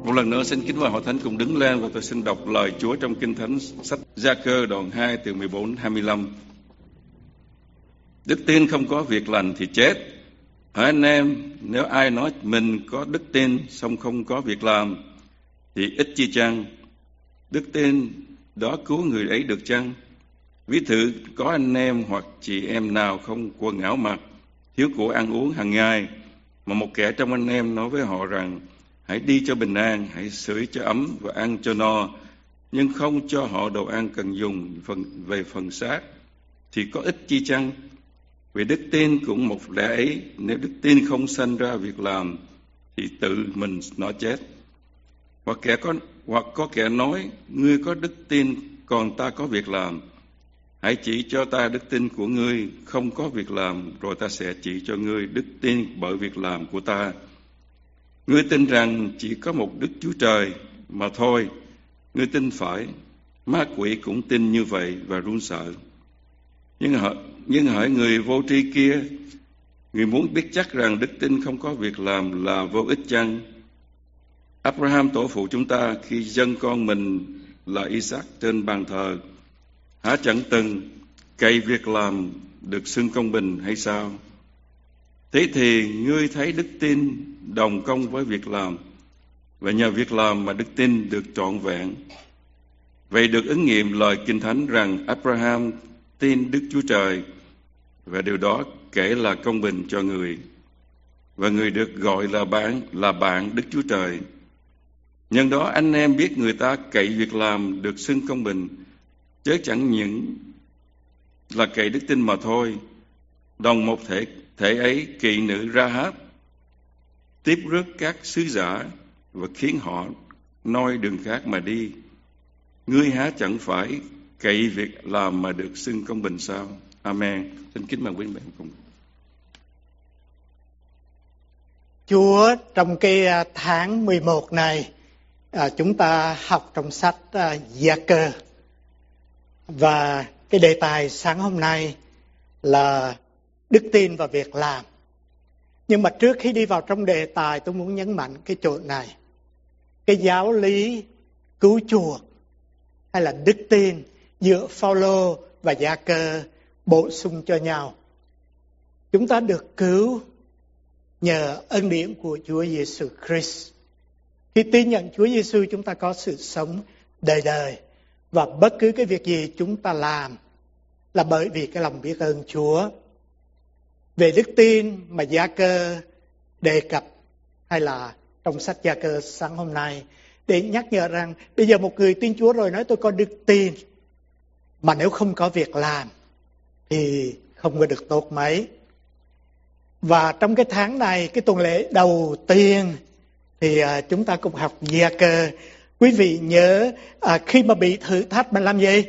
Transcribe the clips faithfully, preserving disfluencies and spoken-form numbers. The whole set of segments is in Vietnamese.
Một lần nữa xin kính mời hội thánh cùng đứng lên và tôi xin đọc lời Chúa trong Kinh Thánh sách Gia-cơ đoạn hai từ mười bốn đến hai mươi lăm. Đức tin không có việc lành thì chết. Hỡi anh em, nếu ai nói mình có đức tin song không có việc làm thì ít chi chăng? Đức tin đó cứu người ấy được chăng? Ví thử có anh em hoặc chị em nào không quần áo mặc, thiếu của ăn uống hàng ngày, mà một kẻ trong anh em nói với họ rằng hãy đi cho bình an, hãy sưởi cho ấm và ăn cho no, nhưng không cho họ đồ ăn cần dùng phần, về phần xác, thì có ích chi chăng? Vì đức tin cũng một lẽ ấy, nếu đức tin không sanh ra việc làm, thì tự mình nó chết. Hoặc kẻ có hoặc có kẻ nói, ngươi có đức tin, còn ta có việc làm. Hãy chỉ cho ta đức tin của ngươi không có việc làm, rồi ta sẽ chỉ cho ngươi đức tin bởi việc làm của ta. Ngươi tin rằng chỉ có một Đức Chúa Trời mà thôi. Ngươi tin phải, ma quỷ cũng tin như vậy và run sợ. Nhưng hỡi, nhưng hỡi người vô tri kia, người muốn biết chắc rằng đức tin không có việc làm là vô ích chăng? Abraham tổ phụ chúng ta khi dâng con mình là Isaac trên bàn thờ, há chẳng từng cậy việc làm được xưng công bình hay sao? Thế thì ngươi thấy đức tin đồng công với việc làm, và nhờ việc làm mà đức tin được trọn vẹn. Vậy được ứng nghiệm lời Kinh Thánh rằng Abraham tin Đức Chúa Trời, và điều đó kể là công bình cho người, và người được gọi là bạn là bạn Đức Chúa Trời. Nhân đó anh em biết người ta cậy việc làm được xưng công bình, chớ chẳng những là cậy đức tin mà thôi. Đồng một thể thể ấy, kỵ nữ Ra-háp tiếp rước các sứ giả và khiến họ noi đường khác mà đi. Ngươi há chẳng phải cậy việc làm mà được xưng công bình sao? Amen. Xin kính mời quý bạn cùng. Chúa trong cái tháng mười một này, chúng ta học trong sách Gia-cơ, và cái đề tài sáng hôm nay là đức tin và việc làm. Nhưng mà trước khi đi vào trong đề tài, tôi muốn nhấn mạnh cái chỗ này. Cái giáo lý cứu chuộc hay là đức tin giữa Phao-lô và Gia-cơ bổ sung cho nhau. Chúng ta được cứu nhờ ân điển của Chúa Giêsu Christ. Khi tin nhận Chúa Giêsu, chúng ta có sự sống đời đời, và bất cứ cái việc gì chúng ta làm là bởi vì cái lòng biết ơn Chúa. Về đức tin mà Gia-cơ đề cập, hay là trong sách Gia-cơ sáng hôm nay, để nhắc nhở rằng bây giờ một người tin Chúa rồi nói tôi có đức tin, mà nếu không có việc làm thì không có được tốt mấy. Và trong cái tháng này, cái tuần lễ đầu tiên thì chúng ta cùng học Gia-cơ. Quý vị nhớ à, khi mà bị thử thách mình làm gì?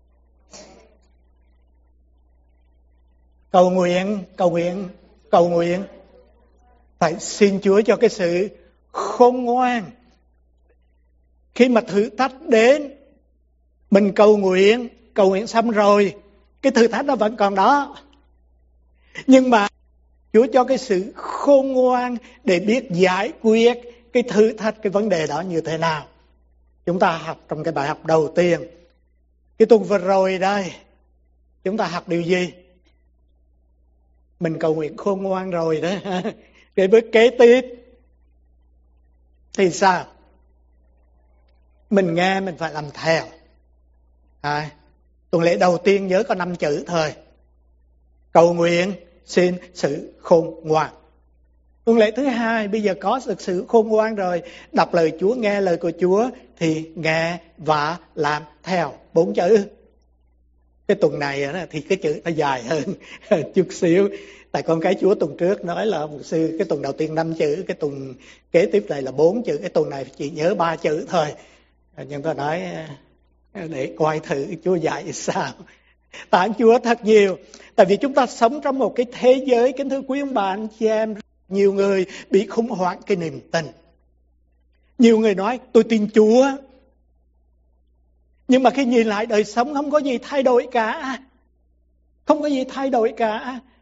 Cầu nguyện, cầu nguyện, cầu nguyện. Phải xin Chúa cho cái sự khôn ngoan. Khi mà thử thách đến, mình cầu nguyện, cầu nguyện xong rồi, cái thử thách nó vẫn còn đó. Nhưng mà Chúa cho cái sự khôn ngoan để biết giải quyết cái thử thách, cái vấn đề đó như thế nào. Chúng ta học trong cái bài học đầu tiên. Cái tuần vừa rồi đây, chúng ta học điều gì? Mình cầu nguyện khôn ngoan rồi đó. Cái bước kế tiếp thì sao? Mình nghe mình phải làm theo. À, tuần lễ đầu tiên nhớ có năm chữ thôi. Cầu nguyện xin sự khôn ngoan. Tuần lễ thứ hai bây giờ có được sự khôn ngoan rồi, đọc lời Chúa, nghe lời của Chúa thì nghe và làm theo. Bốn chữ. Cái tuần này thì cái chữ nó dài hơn chút xíu. Tại con cái Chúa tuần trước nói là mục sư cái tuần đầu tiên năm chữ, cái tuần kế tiếp này là bốn chữ, cái tuần này chỉ nhớ ba chữ thôi. Nhưng tôi nói để coi thử Chúa dạy sao. Tạ ơn Chúa thật nhiều. Tại vì chúng ta sống trong một cái thế giới, kính thưa quý ông bà anh chị em, nhiều người bị khủng hoảng cái niềm tin. Nhiều người nói tôi tin Chúa, nhưng mà khi nhìn lại đời sống không có gì thay đổi cả. Không có gì thay đổi cả.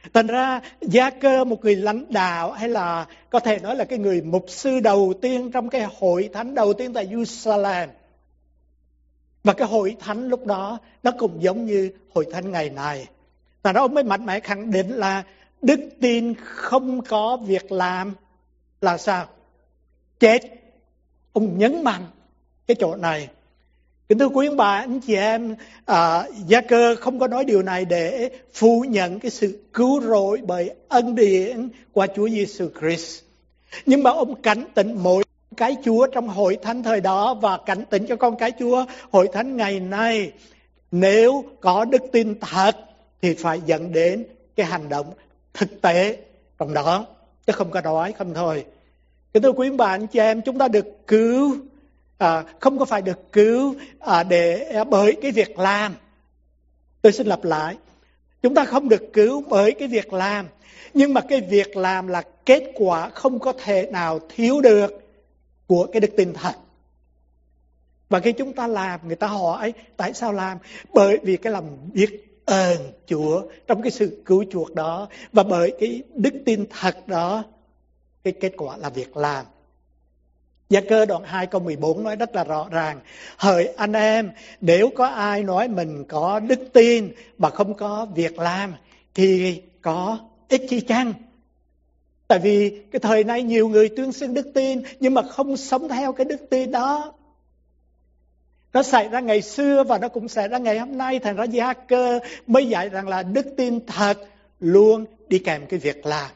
Thành ra Gia-cơ, một người lãnh đạo hay là có thể nói là cái người mục sư đầu tiên trong cái hội thánh đầu tiên tại Jerusalem. Và cái hội thánh lúc đó nó cũng giống như hội thánh ngày này. Thành ra ông mới mạnh mẽ khẳng định là đức tin không có việc làm là sao? Chết. Ông nhấn mạnh cái chỗ này. Kính thưa quý ông bà, anh chị em, à, Gia-cơ không có nói điều này để phủ nhận cái sự cứu rỗi bởi ân điển qua Chúa Giêsu Christ. Nhưng mà ông cảnh tỉnh mỗi cái Chúa trong hội thánh thời đó và cảnh tỉnh cho con cái Chúa hội thánh ngày nay. Nếu có đức tin thật thì phải dẫn đến cái hành động thực tế trong đó, chứ không có nói không thôi. Kính thưa quý ông bà, anh chị em, chúng ta được cứu À, không có phải được cứu à, để bởi cái việc làm. Tôi xin lặp lại, chúng ta không được cứu bởi cái việc làm, nhưng mà cái việc làm là kết quả không có thể nào thiếu được của cái đức tin thật. Và khi chúng ta làm, người ta hỏi tại sao làm? Bởi vì cái lòng biết ơn Chúa trong cái sự cứu chuộc đó, và bởi cái đức tin thật đó, cái kết quả là việc làm. Gia-cơ đoạn hai câu mười bốn nói rất là rõ ràng: hỡi anh em, nếu có ai nói mình có đức tin mà không có việc làm thì có ích chi chăng? Tại vì cái thời nay nhiều người tuyên xưng đức tin nhưng mà không sống theo cái đức tin đó. Nó xảy ra ngày xưa và nó cũng xảy ra ngày hôm nay. Thành ra Gia-cơ mới dạy rằng là đức tin thật luôn đi kèm cái việc làm.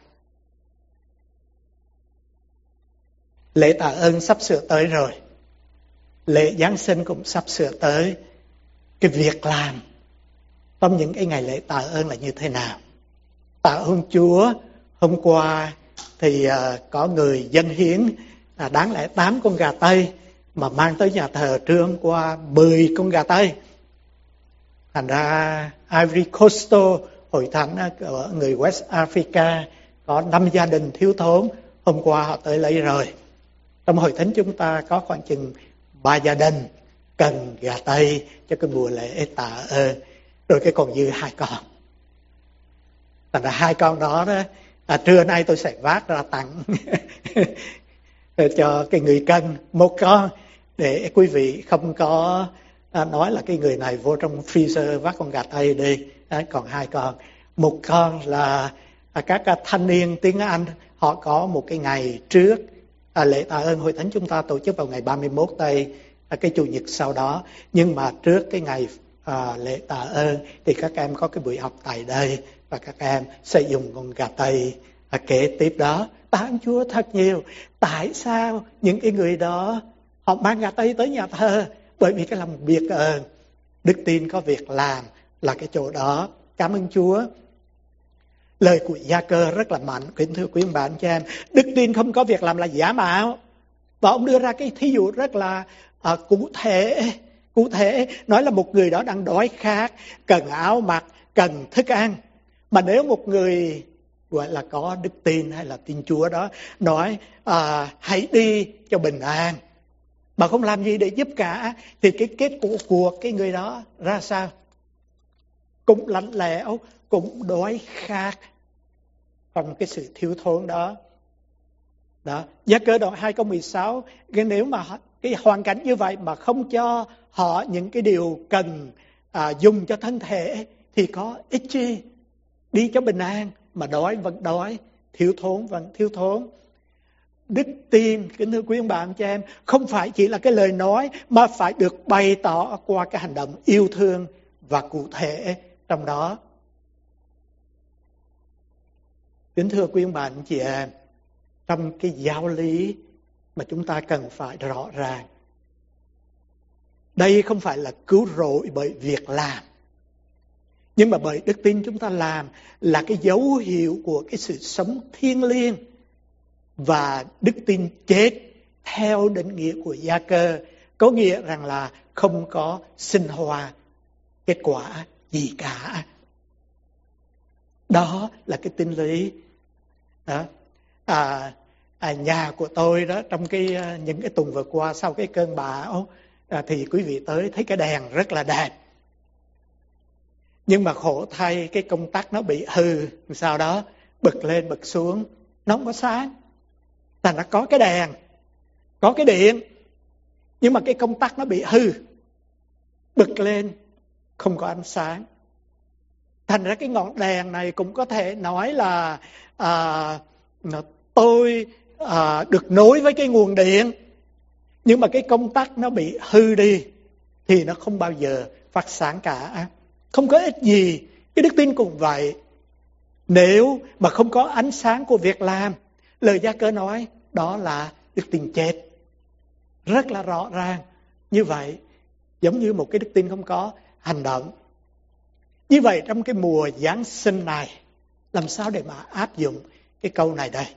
Lễ tạ ơn sắp sửa tới rồi. Lễ Giáng sinh cũng sắp sửa tới. Cái việc làm trong những cái ngày lễ tạ ơn là như thế nào? Tạ ơn Chúa. Hôm qua thì uh, có người dâng hiến uh, đáng lẽ tám con gà Tây mà mang tới nhà thờ trưa hôm qua mười con gà Tây. Thành ra Ivory Coast, hội thánh ở người West Africa, có năm gia đình thiếu thốn. Hôm qua họ tới lấy rồi. Trong hội thánh chúng ta có khoảng chừng ba gia đình cần gà Tây cho cái mùa lễ tạ ơn. Rồi cái còn dư hai con. Thành ra hai con đó, đó à, trưa nay tôi sẽ vác ra tặng cho cái người cần một con, để quý vị không có à, nói là cái người này vô trong freezer vác con gà Tây đi. Đấy, còn hai con. Một con là à, các à, thanh niên tiếng Anh, họ có một cái ngày trước. À, lễ tạ ơn hội thánh chúng ta tổ chức vào ngày ba mươi mốt tây, à, cái chủ nhật sau đó. Nhưng mà trước cái ngày à, lễ tạ ơn thì các em có cái buổi học tại đây, và các em sẽ dùng con gà Tây à, kế tiếp đó. Tạ ơn Chúa thật nhiều. Tại sao những cái người đó họ mang gà Tây tới nhà thờ? Bởi vì cái lòng biết ơn. Đức tin có việc làm là cái chỗ đó. Cảm ơn Chúa. Lời của Gia-cơ rất là mạnh. Kính thưa quý ông bà anh chị em, đức tin không có việc làm là giả mạo. Và ông đưa ra cái thí dụ rất là à, cụ thể. Cụ thể nói là một người đó đang đói khát, cần áo mặc, cần thức ăn. Mà nếu một người gọi là có đức tin hay là tin Chúa đó nói à, hãy đi cho bình an, mà không làm gì để giúp cả, thì cái kết quả của cái người đó ra sao? Cũng lạnh lẽo, cũng đói khát trong cái sự thiếu thốn đó. Đó, Gia-cơ đoạn hai câu mười sáu, nếu mà cái hoàn cảnh như vậy mà không cho họ những cái điều cần à, dùng cho thân thể thì có ích chi? Đi cho bình an mà đói vẫn đói, thiếu thốn vẫn thiếu thốn. Đức tin, kính thưa quý ông bà anh chị em, không phải chỉ là cái lời nói mà phải được bày tỏ qua cái hành động yêu thương và cụ thể trong đó. Kính thưa quý ông bà anh chị em, trong cái giáo lý mà chúng ta cần phải rõ ràng, đây không phải là cứu rỗi bởi việc làm, nhưng mà bởi đức tin chúng ta làm là cái dấu hiệu của cái sự sống thiêng liêng. Và đức tin chết theo định nghĩa của Gia-cơ có nghĩa rằng là không có sinh hoa kết quả gì cả. Đó là cái tinh lý đó. À, à, nhà của tôi đó, trong cái những cái tuần vừa qua sau cái cơn bão à, thì quý vị tới thấy cái đèn rất là đẹp. Nhưng mà khổ thay cái công tắc nó bị hư, sau đó bật lên bật xuống, nó không có sáng. Thành nó có cái đèn, có cái điện, nhưng mà cái công tắc nó bị hư, bật lên không có ánh sáng. Thành ra cái ngọn đèn này cũng có thể nói là à, tôi à, được nối với cái nguồn điện, nhưng mà cái công tắc nó bị hư đi thì nó không bao giờ phát sáng cả, không có ích gì. Cái đức tin cũng vậy. Nếu mà không có ánh sáng của việc làm, lời Gia-cơ nói đó là đức tin chết. Rất là rõ ràng như vậy, giống như một cái đức tin không có hành động. Như vậy trong cái mùa Giáng sinh này, làm sao để mà áp dụng cái câu này đây?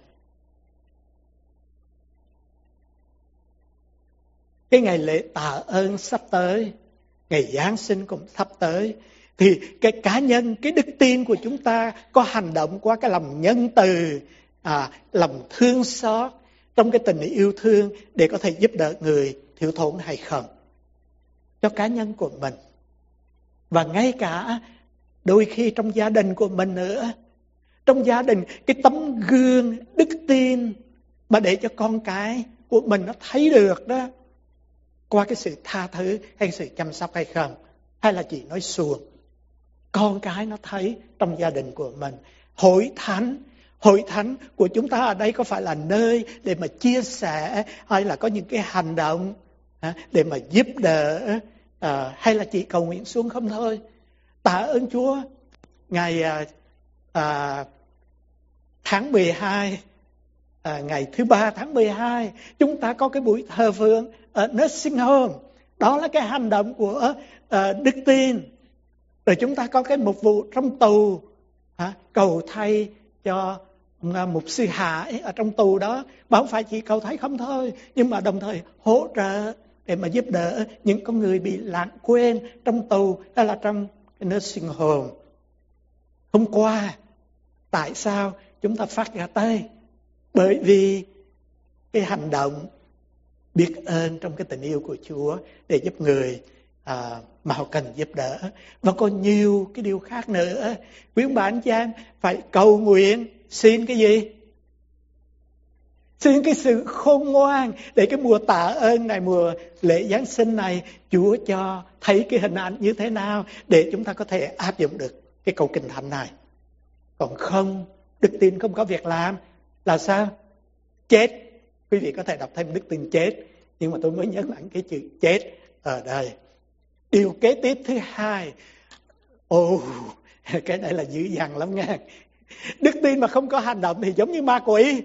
Cái ngày lễ tạ ơn sắp tới, ngày Giáng sinh cũng sắp tới, thì cái cá nhân, cái đức tin của chúng ta có hành động qua cái lòng nhân từ, à, lòng thương xót, trong cái tình yêu thương để có thể giúp đỡ người thiếu thốn hay không? Cho cá nhân của mình. Và ngay cả đôi khi trong gia đình của mình nữa. Trong gia đình, cái tấm gương đức tin mà để cho con cái của mình nó thấy được đó, qua cái sự tha thứ hay sự chăm sóc hay không? Hay là chỉ nói suông? Con cái nó thấy trong gia đình của mình. Hội thánh, hội thánh của chúng ta ở đây có phải là nơi để mà chia sẻ, hay là có những cái hành động để mà giúp đỡ, à, hay là chỉ cầu nguyện xuống không thôi? Tạ ơn Chúa, ngày à, à, tháng mười hai, à, ngày thứ ba tháng mười hai, chúng ta có cái buổi thờ phượng ở nursing home. Đó là cái hành động của à, đức tin. Rồi chúng ta có cái mục vụ trong tù, à, cầu thay cho à, mục sư Hải ở trong tù đó. Mà không phải chỉ cầu thay không thôi, nhưng mà đồng thời hỗ trợ để mà giúp đỡ những con người bị lãng quên trong tù hay là trong cái nursing home. Hôm qua, tại sao chúng ta phát ra tay? Bởi vì cái hành động biết ơn trong cái tình yêu của Chúa để giúp người à, mà họ cần giúp đỡ. Và còn nhiều cái điều khác nữa. Quý ông bà anh chị em phải cầu nguyện, xin cái gì? Xin cái sự khôn ngoan để cái mùa tạ ơn này, mùa lễ Giáng sinh này, Chúa cho thấy cái hình ảnh như thế nào để chúng ta có thể áp dụng được cái câu kinh thánh này. Còn không, đức tin không có việc làm là sao? Chết. Quý vị có thể đọc thêm đức tin chết, nhưng mà tôi mới nhấn mạnh cái chữ chết ở đây. Điều kế tiếp thứ hai, ồ, cái này là dữ dằn lắm nha. Đức tin mà không có hành động thì giống như ma quỷ.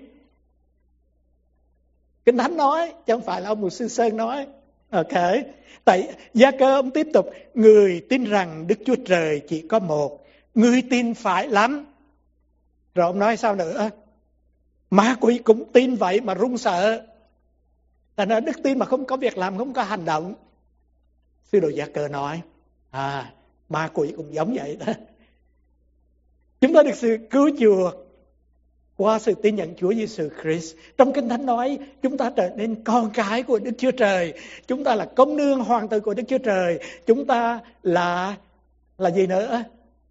Kinh Thánh nói, chứ không phải là ông mục sư Sơn nói. Ok, tại Gia-cơ ông tiếp tục, người tin rằng Đức Chúa Trời chỉ có một, người tin phải lắm. Rồi ông nói sao nữa? Ma quỷ cũng tin vậy mà run sợ. Thành ra đức tin mà không có việc làm, không có hành động. Sư đồ Gia-cơ nói, à, ma quỷ cũng giống vậy đó. Chúng ta được sự cứu chuộc qua sự tin nhận Chúa Giêsu Christ. Trong Kinh Thánh nói chúng ta trở nên con cái của Đức Chúa Trời. Chúng ta là công nương hoàng tử của Đức Chúa Trời. Chúng ta là là gì nữa?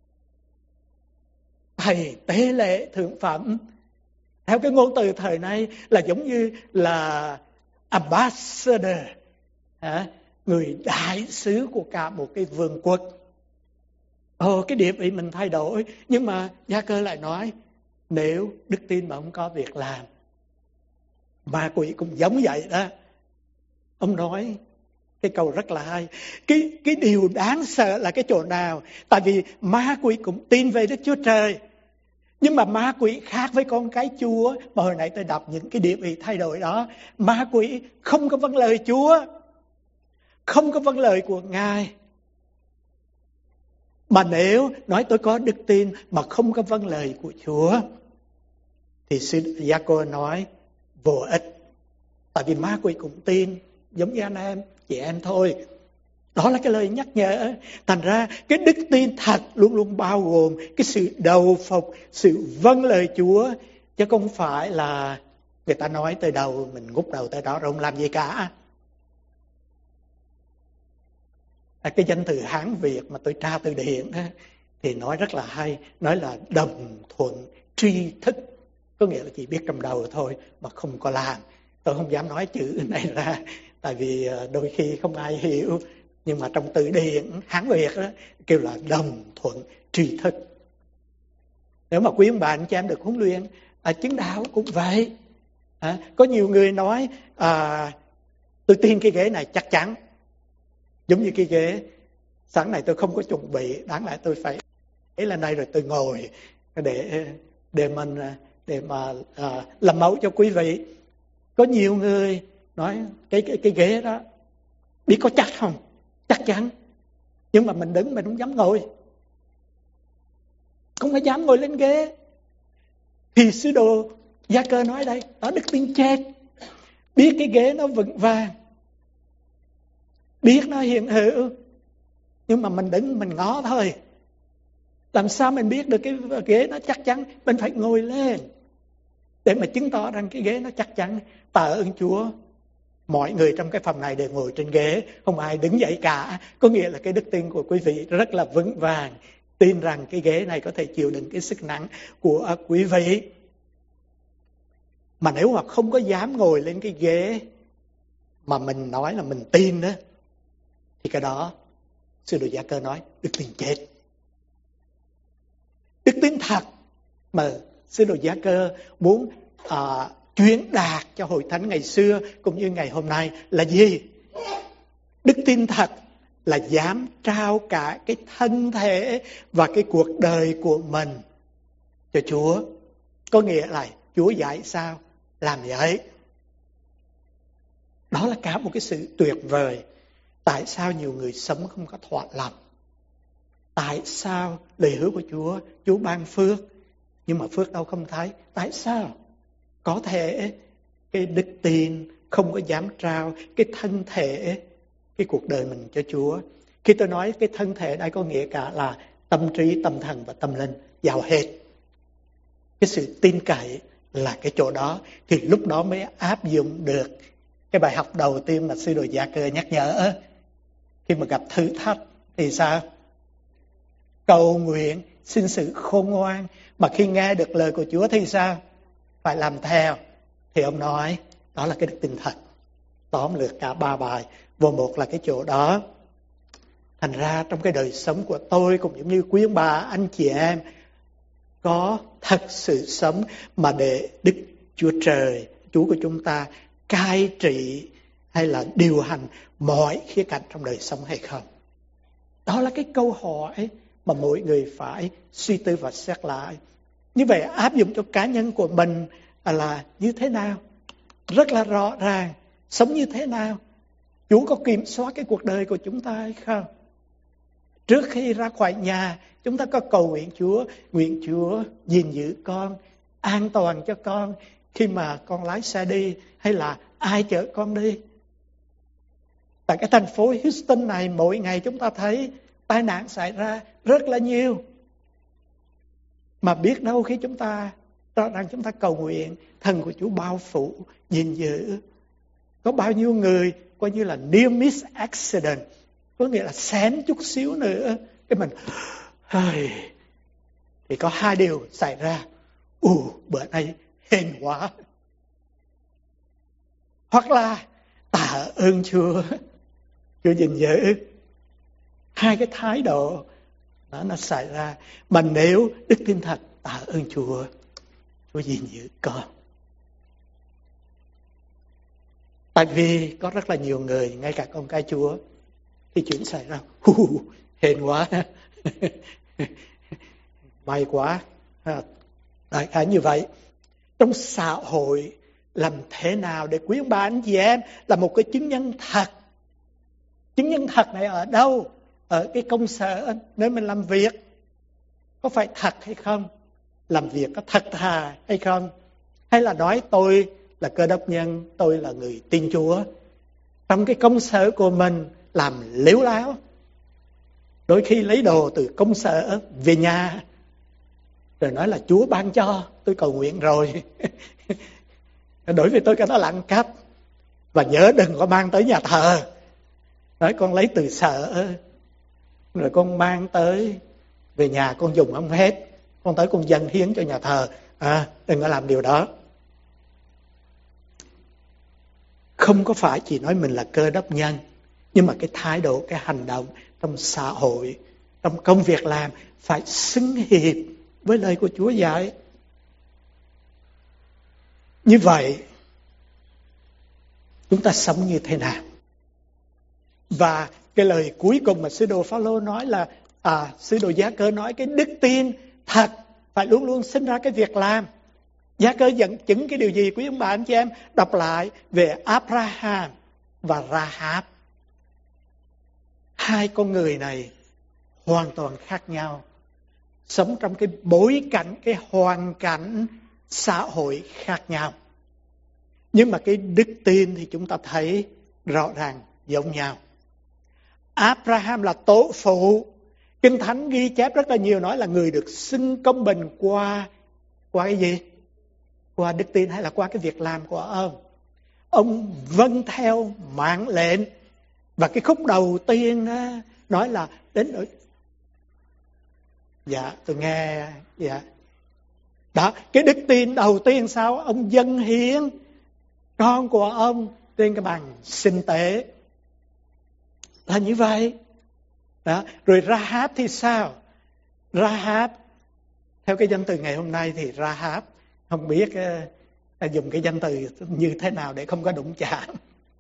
Thầy tế lễ thượng phẩm. Theo cái ngôn từ thời nay là giống như là ambassador, người đại sứ của cả một cái vương quốc. Ồ, cái địa vị mình thay đổi. Nhưng mà Gia-cơ lại nói, nếu đức tin mà không có việc làm, ma quỷ cũng giống vậy đó. Ông nói cái câu rất là hay. Cái, cái điều đáng sợ là cái chỗ nào? Tại vì ma quỷ cũng tin về Đức Chúa Trời, nhưng mà ma quỷ khác với con cái Chúa. Mà hồi nãy tôi đọc những cái địa vị thay đổi đó. Ma quỷ không có vâng lời Chúa, không có vâng lời của Ngài. Mà nếu nói tôi có đức tin mà không có vâng lời của Chúa, thì sư Gia-cơ nói vô ích. Tại vì ma quỷ cũng tin giống như anh em, chị em thôi. Đó là cái lời nhắc nhở. Thành ra cái đức tin thật luôn luôn bao gồm cái sự đầu phục, sự vâng lời Chúa. Chứ không phải là người ta nói tới đầu mình ngút đầu tới đó rồi không làm gì cả. À, cái danh từ Hán Việt mà tôi tra từ điển, thì nói rất là hay, nói là đồng thuận tri thức, có nghĩa là chỉ biết trong đầu thôi mà không có làm. Tôi không dám nói chữ này ra, tại vì đôi khi không ai hiểu, nhưng mà trong từ điển Hán Việt đó, kêu là đồng thuận tri thức. Nếu mà quý ông bà anh chị em được huấn luyện à, chứng đạo cũng vậy. À, có nhiều người nói à, tôi tin cái ghế này chắc chắn, giống như cái ghế sáng này tôi không có chuẩn bị, đáng lẽ tôi phải ấy lên đây rồi tôi ngồi để để mình để mà à, làm mẫu cho quý vị. Có nhiều người nói cái cái cái ghế đó biết có chắc không? Chắc chắn, nhưng mà mình đứng mình không dám ngồi, không có dám ngồi lên ghế. Thì sứ đồ Gia Cơ nói đây, đó đức tin chết, biết cái ghế nó vững vàng, biết nó hiện hữu, nhưng mà mình đứng mình ngó thôi. Làm sao mình biết được cái ghế nó chắc chắn? Mình phải ngồi lên để mà chứng tỏ rằng cái ghế nó chắc chắn. Tạ ơn Chúa, mọi người trong cái phòng này đều ngồi trên ghế, không ai đứng dậy cả. Có nghĩa là cái đức tin của quý vị rất là vững vàng, tin rằng cái ghế này có thể chịu đựng cái sức nặng của quý vị. Mà nếu mà không có dám ngồi lên cái ghế mà mình nói là mình tin đó, thì cái đó sứ đồ Gia Cơ nói đức tin chết. Đức tin thật mà sứ đồ Gia Cơ muốn à, truyền đạt cho hội thánh ngày xưa cũng như ngày hôm nay là gì? Đức tin thật là dám trao cả cái thân thể và cái cuộc đời của mình cho Chúa. Có nghĩa là Chúa dạy sao làm vậy. Đó là cả một cái sự tuyệt vời. Tại sao nhiều người sống không có thỏa lòng? Tại sao lời hứa của Chúa, Chúa ban phước, nhưng mà phước đâu không thấy? Tại sao? Có thể cái đức tin không có dám trao cái thân thể, cái cuộc đời mình cho Chúa. Khi tôi nói cái thân thể đây có nghĩa cả là tâm trí, tâm thần và tâm linh vào hết. Cái sự tin cậy là cái chỗ đó, thì lúc đó mới áp dụng được cái bài học đầu tiên mà sứ đồ Gia Cơ nhắc nhở. Khi mà gặp thử thách thì sao? Cầu nguyện, xin sự khôn ngoan. Mà khi nghe được lời của Chúa thì sao? Phải làm theo. Thì ông nói đó là cái đức tin thật. Tóm lược cả ba bài vô một là cái chỗ đó. Thành ra trong cái đời sống của tôi cũng giống như quý ông bà, anh chị em, có thật sự sống mà để Đức Chúa Trời, Chúa của chúng ta cai trị hay là điều hành mọi khía cạnh trong đời sống hay không? Đó là cái câu hỏi mà mỗi người phải suy tư và xét lại. Như vậy áp dụng cho cá nhân của mình là như thế nào? Rất là rõ ràng. Sống như thế nào? Chúa có kiểm soát cái cuộc đời của chúng ta hay không? Trước khi ra khỏi nhà, chúng ta có cầu nguyện Chúa, nguyện Chúa gìn giữ con, an toàn cho con khi mà con lái xe đi, hay là ai chở con đi. Tại cái thành phố Houston này, mỗi ngày chúng ta thấy tai nạn xảy ra rất là nhiều. Mà biết đâu khi chúng ta cho rằng chúng ta cầu nguyện, thần của Chúa bao phủ, gìn giữ. Có bao nhiêu người coi như là near miss accident, có nghĩa là xém chút xíu nữa cái mình hơi, thì có hai điều xảy ra. Ù, bữa nay hên quá. Hoặc là tạ ơn Chúa, Chúa gìn giữ. Hai cái thái độ đó nó xảy ra. Mà nếu đức tin thật, tạ ơn Chúa, Chúa gìn giữ con. Tại vì có rất là nhiều người, ngay cả con cái Chúa, thì chuyện xảy ra hù, hên quá, may quá. Đại khái như vậy. Trong xã hội làm thế nào để quý ông bà anh chị em là một cái chứng nhân thật? Chứng nhân thật này ở đâu? Ở cái công sở nơi mình làm việc, có phải thật hay không? Làm việc có thật thà hay không? Hay là nói tôi là Cơ Đốc nhân, tôi là người tin Chúa, trong cái công sở của mình làm lếu láo, đôi khi lấy đồ từ công sở về nhà rồi nói là Chúa ban cho, tôi cầu nguyện rồi. Đối với tôi cái đó là ăn cắp. Và nhớ đừng có mang tới nhà thờ. Nói con lấy từ sở rồi con mang tới về nhà con dùng không hết, con tới con dâng hiến cho nhà thờ. À, đừng có làm điều đó. Không có phải chỉ nói mình là cơ đốc nhân, nhưng mà cái thái độ, cái hành động trong xã hội, trong công việc làm phải xứng hiệp với lời của Chúa dạy. Như vậy chúng ta sống như thế nào? Và cái lời cuối cùng mà sứ đồ Phao-lô nói là à, sứ đồ Gia-cơ nói cái đức tin thật phải luôn luôn sinh ra cái việc làm. Gia-cơ dẫn chứng cái điều gì quý ông bà anh chị em? Đọc lại về Abraham và Rahab. Hai con người này hoàn toàn khác nhau, sống trong cái bối cảnh, cái hoàn cảnh xã hội khác nhau. Nhưng mà cái đức tin thì chúng ta thấy rõ ràng giống nhau. Abraham là tổ phụ. Kinh Thánh ghi chép rất là nhiều nói là người được xưng công bình qua qua cái gì? Qua đức tin hay là qua cái việc làm của ông. Ông vâng theo mạng lệnh. Và cái khúc đầu tiên đó, nói là đến nỗi... Dạ, tôi nghe. Dạ. Đó, cái đức tin đầu tiên sao? Ông dâng hiến con của ông trên cái bàn sinh tế. Là như vậy. Đó. Rồi Rahab thì sao? Rahab, theo cái danh từ ngày hôm nay thì Rahab, không biết uh, dùng cái danh từ như thế nào để không có đụng chạm.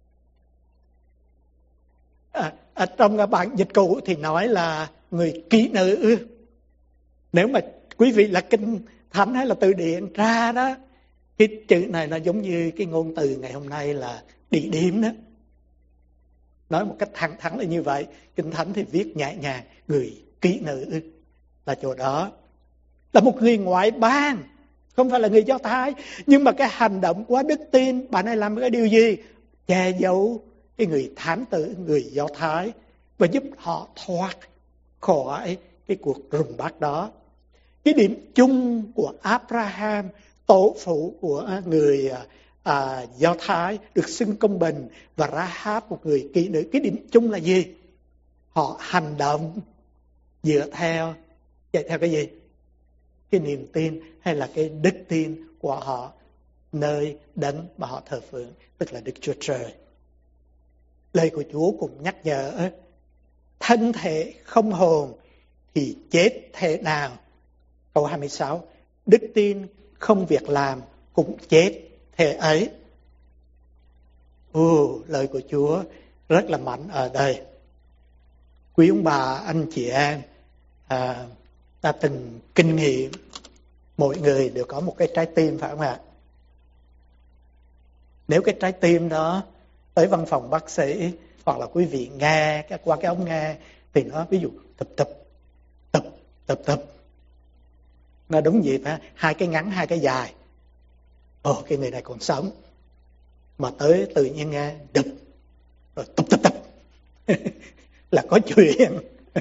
À, à, trong bản dịch cũ thì nói là người kỹ nữ. Nếu mà quý vị là Kinh Thánh hay là từ điển ra đó, cái chữ này nó giống như cái ngôn từ ngày hôm nay là địa điểm đó. Nói một cách thẳng thắn là như vậy. Kinh Thánh thì viết nhẹ nhàng, người kỹ nữ là chỗ đó. Là một người ngoại bang, không phải là người Do Thái. Nhưng mà cái hành động quá đức tin, bạn này làm cái điều gì? Che giấu cái người thám tử, người Do Thái, và giúp họ thoát khỏi cái cuộc rùng bắt đó. Cái điểm chung của Abraham, tổ phụ của người à, Do Thái, được xưng công bình, và Rahab, một người kỹ nữ, cái điểm chung là gì? Họ hành động dựa theo, chạy theo cái gì? Cái niềm tin hay là cái đức tin của họ nơi đấng mà họ thờ phượng, tức là Đức Chúa Trời. Lời của Chúa cũng nhắc nhở, thân thể không hồn thì chết thế nào? Câu hai mươi sáu, đức tin không việc làm cũng chết thế ấy. Ồ, lời của Chúa rất là mạnh ở đây. Quý ông bà, anh chị em, à, ta từng kinh nghiệm, mỗi người đều có một cái trái tim, phải không ạ? Nếu cái trái tim đó tới văn phòng bác sĩ, hoặc là quý vị nghe qua cái ống nghe, thì nó ví dụ tập tập tập tập tập, nó đúng gì phải, hai cái ngắn hai cái dài. Ồ, cái người này còn sống. Mà tới tự nhiên nghe đập rồi tập tập tập là có chuyện.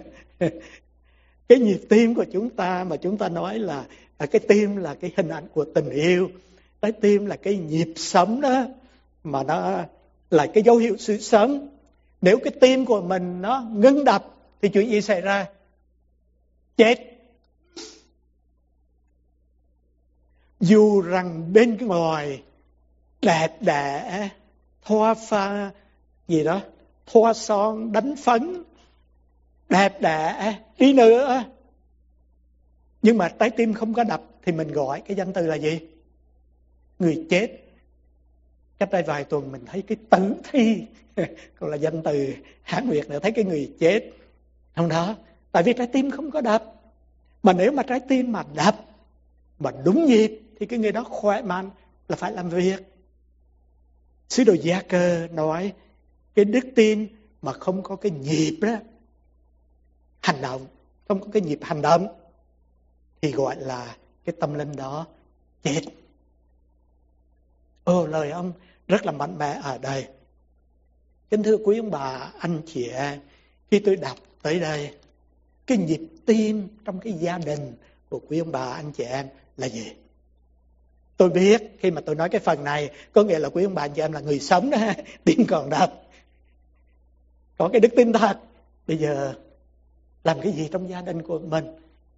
Cái nhịp tim của chúng ta mà chúng ta nói là, là cái tim là cái hình ảnh của tình yêu, trái tim là cái nhịp sống đó, mà nó là cái dấu hiệu sự sống. Nếu cái tim của mình nó ngưng đập thì chuyện gì xảy ra? Chết. Dù rằng bên ngoài đẹp đẽ, thoa pha gì đó, thoa son đánh phấn, đẹp đẽ đi nữa, nhưng mà trái tim không có đập thì mình gọi cái danh từ là gì? Người chết. Cách đây vài tuần mình thấy cái tử thi, còn là danh từ Hán Việt nữa, thấy cái người chết không đó. Tại vì trái tim không có đập. Mà nếu mà trái tim mà đập, mà đúng nhịp, thì cái người đó khỏe mạnh, là phải làm việc. Sứ đồ Gia-cơ nói cái đức tin mà không có cái nhịp đó, hành động, không có cái nhịp hành động, thì gọi là cái tâm linh đó chết. Ồ, lời ông rất là mạnh mẽ ở đây. Kính thưa quý ông bà, anh chị em, khi tôi đọc tới đây, cái nhịp tim trong cái gia đình của quý ông bà, anh chị em là gì? Tôi biết khi mà tôi nói cái phần này, có nghĩa là quý ông bà, anh chị em là người sống đó, tim còn đập, có cái đức tin thật. Bây giờ làm cái gì trong gia đình của mình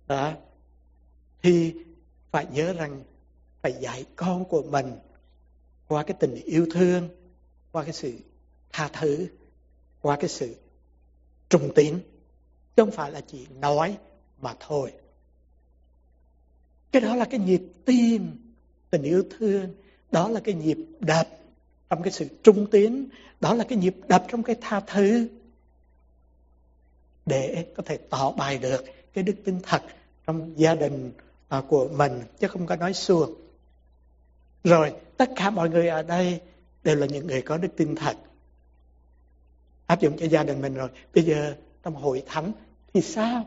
đó, thì phải nhớ rằng phải dạy con của mình qua cái tình yêu thương, qua cái sự tha thứ, qua cái sự trung tín, chứ không phải là chỉ nói mà thôi. Cái đó là cái nhịp tim tình yêu thương, đó là cái nhịp đập trong cái sự trung tín, đó là cái nhịp đập trong cái tha thứ, để có thể tỏ bày được cái đức tin thật trong gia đình à, của mình, chứ không có nói suông. Rồi tất cả mọi người ở đây đều là những người có đức tin thật, áp dụng cho gia đình mình rồi. Bây giờ trong hội thánh thì sao?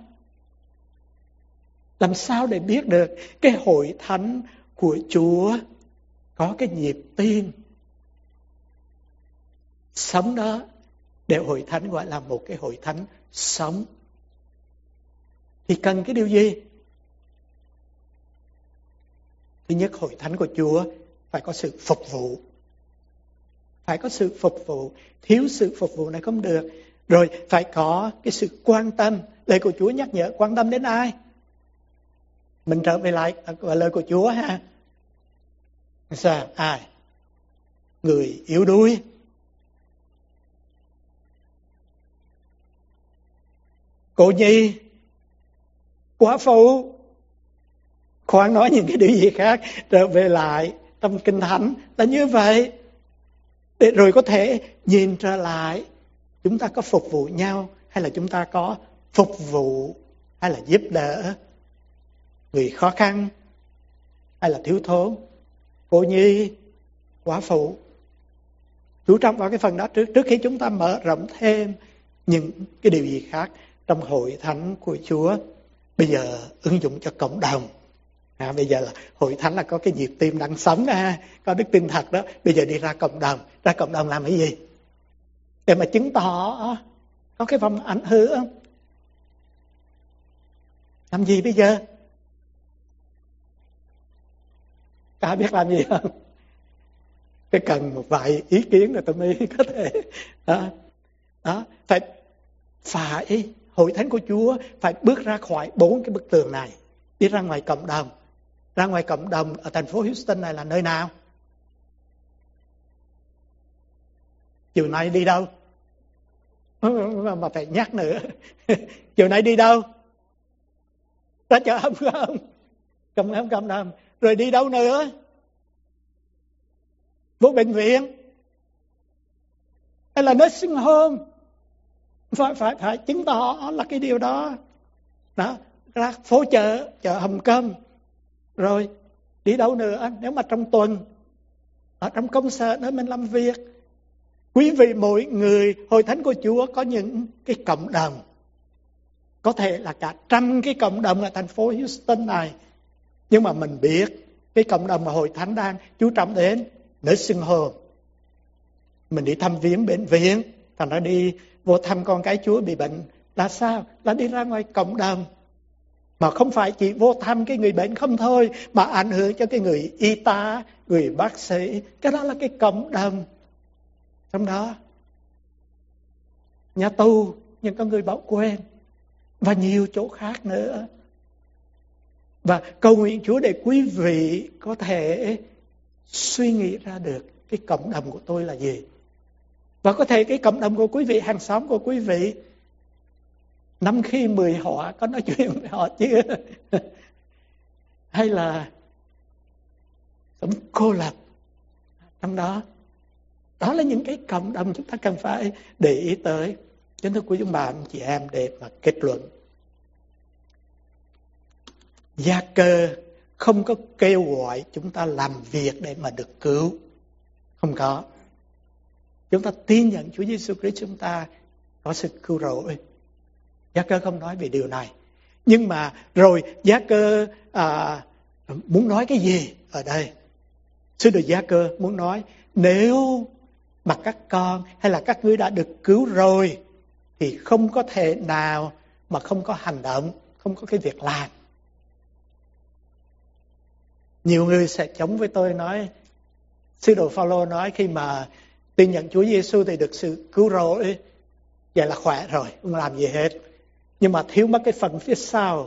Làm sao để biết được cái hội thánh của Chúa có cái nhịp tim sống đó, để hội thánh gọi là một cái hội thánh sống? Thì cần cái điều gì? Thứ nhất, hội thánh của Chúa phải có sự phục vụ. Phải có sự phục vụ. Thiếu sự phục vụ này không được. Rồi phải có cái sự quan tâm. Lời của Chúa nhắc nhở quan tâm đến ai? Mình trở về lại vào lời của Chúa ha. Sao? Ai? Người yếu đuối. Cô nhi. Quả phụ. Khoan nói những cái điều gì khác, trở về lại trong Kinh Thánh là như vậy. Để rồi có thể nhìn trở lại, chúng ta có phục vụ nhau hay là chúng ta có phục vụ hay là giúp đỡ người khó khăn hay là thiếu thốn, cô nhi, quả phụ. Chú trọng vào cái phần đó trước trước khi chúng ta mở rộng thêm những cái điều gì khác trong hội thánh của Chúa. Bây giờ ứng dụng cho cộng đồng. À, bây giờ là hội thánh là có cái nhịp tim đang sống à, có đức tin thật đó. Bây giờ đi ra cộng đồng, ra cộng đồng làm cái gì? Để mà chứng tỏ có cái vòng ảnh hưởng. Làm gì bây giờ? Cả biết làm gì không? Cái cần một vài ý kiến rồi tôi mới có thể đó, đó. Phải phải hội thánh của Chúa phải bước ra khỏi bốn cái bức tường này, đi ra ngoài cộng đồng. Ra ngoài cộng đồng ở thành phố Houston này là nơi nào? Chiều nay đi đâu? Mà phải nhắc nữa. Chiều nay đi đâu? Ra chợ không không? Cộng đồng cộng đồng. Rồi đi đâu nữa? Vô bệnh viện? Hay là nursing home? Phải phải phải chứng tỏ là cái điều đó. Đó, ra phố chợ, chợ Hồng Kông. Rồi đi đâu nữa? Nếu mà trong tuần ở trong công sở nơi mình làm việc, quý vị mỗi người hội thánh của Chúa có những cái cộng đồng, có thể là cả trăm cái cộng đồng ở thành phố Houston này, nhưng mà mình biết cái cộng đồng mà hội thánh đang chú trọng đến nursing home. Mình đi thăm viếng bệnh viện, thành ra đi vô thăm con cái Chúa bị bệnh là sao? Là đi ra ngoài cộng đồng. Mà không phải chỉ vô thăm cái người bệnh không thôi, mà ảnh hưởng cho cái người y tá, người bác sĩ. Cái đó là cái cộng đồng. Trong đó, nhà tù, những con người bảo quên, và nhiều chỗ khác nữa. Và cầu nguyện Chúa để quý vị có thể suy nghĩ ra được cái cộng đồng của tôi là gì. Và có thể cái cộng đồng của quý vị, hàng xóm của quý vị, năm khi mười họ có nói chuyện với họ chưa? Hay là sống cô lập trong đó. Đó là những cái cộng đồng chúng ta cần phải để ý tới. Kính thưa quý ông bà, anh chị em, để mà kết luận, Gia-cơ không có kêu gọi chúng ta làm việc để mà được cứu. Không có. Chúng ta tin nhận Chúa Giêsu Christ, chúng ta có sự cứu rỗi. Gia-cơ không nói về điều này. Nhưng mà rồi Gia-cơ à, muốn nói cái gì ở đây? Sứ đồ Gia-cơ muốn nói, nếu mà các con hay là các ngươi đã được cứu rồi thì không có thể nào mà không có hành động, không có cái việc làm. Nhiều người sẽ chống với tôi nói, sứ đồ Phao-lô nói khi mà tin nhận Chúa Giêsu thì được sự cứu rỗi, vậy là khỏe rồi, không làm gì hết. Nhưng mà thiếu mất cái phần phía sau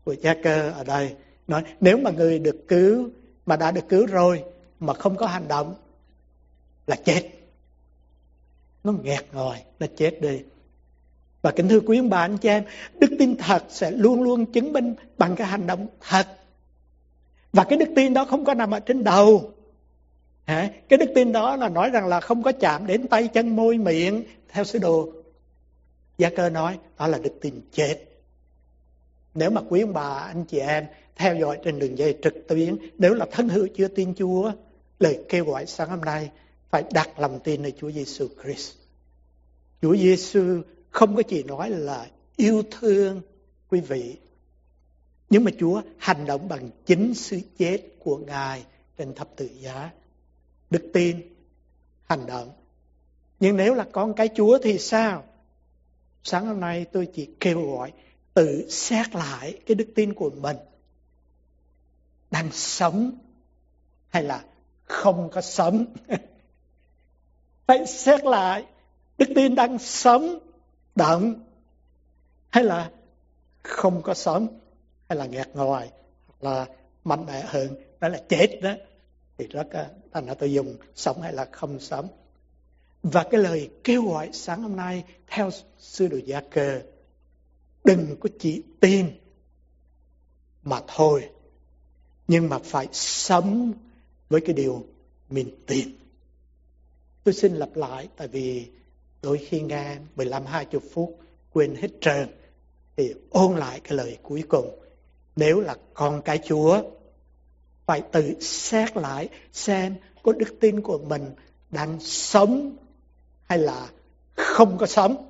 của Gia-cơ ở đây nói nếu mà người được cứu mà đã được cứu rồi mà không có hành động là chết. Nó nghẹt ngòi, nó chết đi. Và kính thưa quý ông bà anh chị em, đức tin thật sẽ luôn luôn chứng minh bằng cái hành động thật. Và cái đức tin đó không có nằm ở trên đầu. Cái đức tin đó là nói rằng là không có chạm đến tay chân môi miệng. Theo sứ đồ Gia-cơ nói đó là đức tin chết. Nếu mà quý ông bà anh chị em theo dõi trên đường dây trực tuyến, nếu là thân hữu chưa tin Chúa, lời kêu gọi sáng hôm nay phải đặt lòng tin nơi Chúa Giêsu Christ. Chúa Giêsu không có chỉ nói là yêu thương quý vị, nhưng mà Chúa hành động bằng chính sự chết của Ngài trên thập tự giá. Đức tin, hành động. Nhưng nếu là con cái Chúa thì sao? Sáng hôm nay tôi chỉ kêu gọi tự xét lại cái đức tin của mình. Đang sống hay là không có sống? Phải xét lại đức tin đang sống, động hay là không có sống, hay là nghẹt ngòi, hoặc là mạnh mẽ hơn đó là chết đó. Thì rất thành ra tôi dùng sống hay là không sống. Và cái lời kêu gọi sáng hôm nay theo sứ đồ Gia-cơ, đừng có chỉ tin mà thôi, nhưng mà phải sống với cái điều mình tin. Tôi xin lặp lại, tại vì đôi khi nghe mười lăm hai mươi phút quên hết trơn, thì ôn lại cái lời cuối cùng. Nếu là con cái Chúa, phải tự xét lại xem có đức tin của mình đang sống hay là không có sống.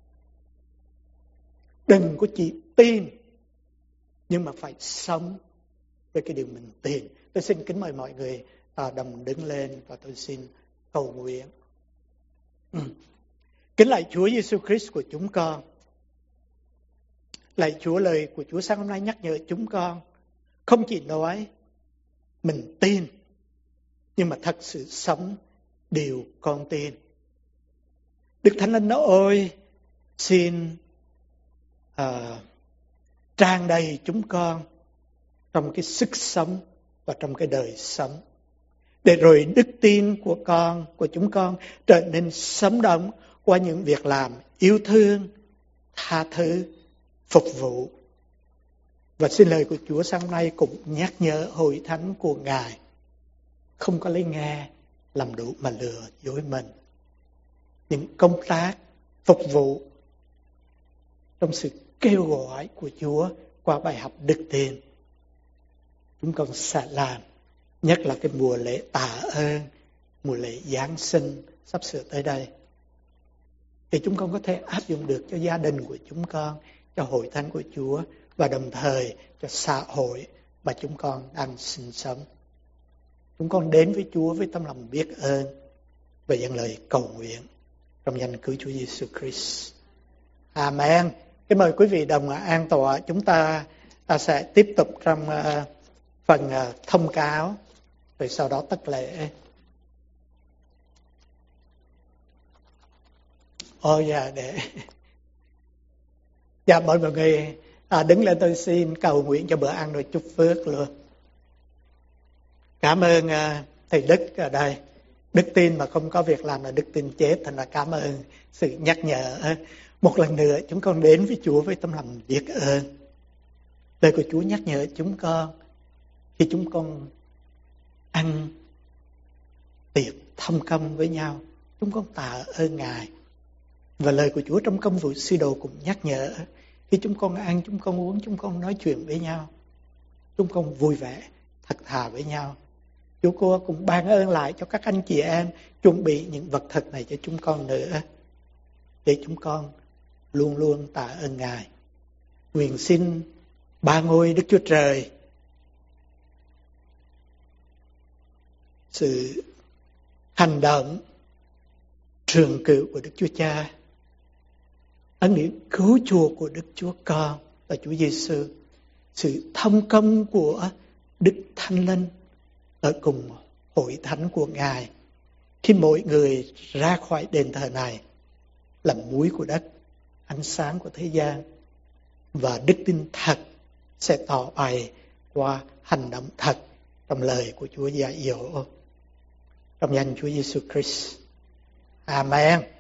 Đừng có chỉ tin, nhưng mà phải sống với cái điều mình tin. Tôi xin kính mời mọi người à, đồng đứng lên và tôi xin cầu nguyện. Ừ. Kính lạy Chúa Giêsu Christ của chúng con. Lạy Chúa, lời của Chúa sáng hôm nay nhắc nhở chúng con không chỉ nói mình tin, nhưng mà thật sự sống điều con tin. Đức Thánh Linh nói ôi, xin uh, tràn đầy chúng con trong cái sức sống và trong cái đời sống, để rồi đức tin của con, của chúng con trở nên sống động qua những việc làm yêu thương, tha thứ, phục vụ. Và xin lời của Chúa sáng nay cũng nhắc nhở hội thánh của Ngài không có lấy nghe làm đủ mà lừa dối mình. Những công tác phục vụ trong sự kêu gọi của Chúa qua bài học đức tin, chúng con sẽ làm. Nhất là cái mùa lễ tạ ơn, mùa lễ Giáng sinh sắp sửa tới đây, thì chúng con có thể áp dụng được cho gia đình của chúng con, cho hội thánh của Chúa, và đồng thời cho xã hội mà chúng con đang sinh sống. Chúng con đến với Chúa với tấm lòng biết ơn và dâng lời cầu nguyện trong danh cứu Chúa Giêsu Christ. Amen. Kính mời quý vị đồng an tọa. Chúng ta, ta sẽ tiếp tục trong uh, phần uh, thông cáo, rồi sau đó tất lễ. Ôi dạ, để dạ mời mọi người à, đứng lên, tôi xin cầu nguyện cho bữa ăn rồi chúc phước luôn. Cảm ơn uh, thầy Đức ở đây. Đức tin mà không có việc làm là đức tin chết. Thành ra cảm ơn sự nhắc nhở. Một lần nữa chúng con đến với Chúa với tấm lòng biết ơn. Lời của Chúa nhắc nhở chúng con khi chúng con ăn tiệc thông công với nhau, chúng con tạ ơn Ngài. Và lời của Chúa trong công vụ sứ đồ cũng nhắc nhở khi chúng con ăn, chúng con uống, chúng con nói chuyện với nhau, chúng con vui vẻ, thật thà với nhau. Chúa cô cũng ban ơn lại cho các anh chị em chuẩn bị những vật thực này cho chúng con nữa, để chúng con luôn luôn tạ ơn Ngài. Nguyện xin ba ngôi Đức Chúa Trời, sự hành động trường cửu của Đức Chúa Cha, ân điển cứu chuộc của Đức Chúa Con và Chúa Giêsu, sự thông công của Đức Thánh Linh ở cùng hội thánh của Ngài, khi mỗi người ra khỏi đền thờ này làm muối của đất, ánh sáng của thế gian, và đức tin thật sẽ tỏ bày qua hành động thật trong lời của Chúa dạy dỗ. Trong danh Chúa Giêsu Christ. Amen.